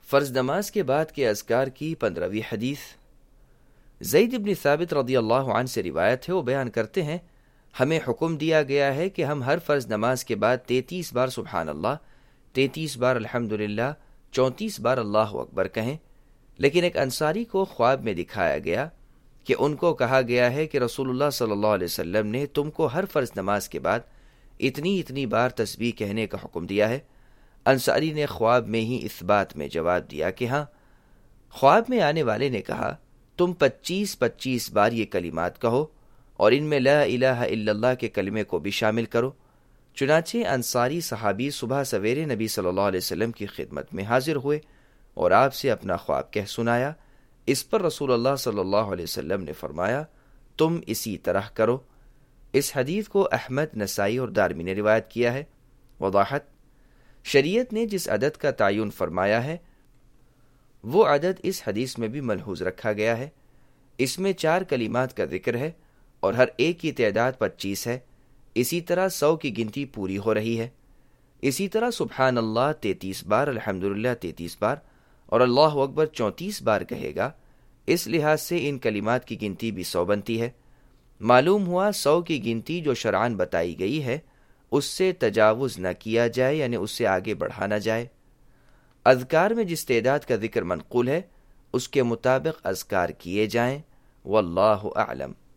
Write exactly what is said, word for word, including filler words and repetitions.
فرض نماز کے بعد کے اذکار کی پندرہویں حدیث۔ زید بن ثابت رضی اللہ عنہ سے روایت ہے، وہ بیان کرتے ہیں ہمیں حکم دیا گیا ہے کہ ہم ہر فرض نماز کے بعد تینتیس بار سبحان اللہ، تینتیس بار الحمدللہ، چونتیس بار اللہ اکبر کہیں۔ لیکن ایک انصاری کو خواب میں دکھایا گیا کہ ان کو کہا گیا ہے کہ رسول اللہ صلی اللہ علیہ وسلم نے تم کو ہر فرض نماز کے بعد اتنی اتنی بار تسبیح کہنے کا حکم دیا ہے۔ انصاری نے خواب میں ہی اس بات میں جواب دیا کہ ہاں۔ خواب میں آنے والے نے کہا تم پچیس پچیس بار یہ کلمات کہو اور ان میں لا الہ الا اللہ کے کلمے کو بھی شامل کرو۔ چنانچہ انصاری صحابی صبح سویرے نبی صلی اللہ علیہ وسلم کی خدمت میں حاضر ہوئے اور آپ سے اپنا خواب کہہ سنایا۔ اس پر رسول اللہ صلی اللہ علیہ وسلم نے فرمایا تم اسی طرح کرو۔ اس حدیث کو احمد، نسائی اور دارمی نے روایت کیا ہے۔ وضاحت: شریعت نے جس عدد کا تعین فرمایا ہے وہ عدد اس حدیث میں بھی ملحوظ رکھا گیا ہے۔ اس میں چار کلمات کا ذکر ہے اور ہر ایک کی تعداد پچیس ہے۔ اسی طرح سو کی گنتی پوری ہو رہی ہے۔ اسی طرح سبحان اللہ تینتیس بار، الحمدللہ تینتیس بار اور اللہ اکبر چونتیس بار کہے گا۔ اس لحاظ سے ان کلمات کی گنتی بھی سو بنتی ہے۔ معلوم ہوا سو کی گنتی جو شرعاً بتائی گئی ہے اس سے تجاوز نہ کیا جائے، یعنی اس سے آگے بڑھا نہ جائے۔ اذکار میں جس تعداد کا ذکر منقول ہے اس کے مطابق اذکار کیے جائیں۔ واللہ اعلم۔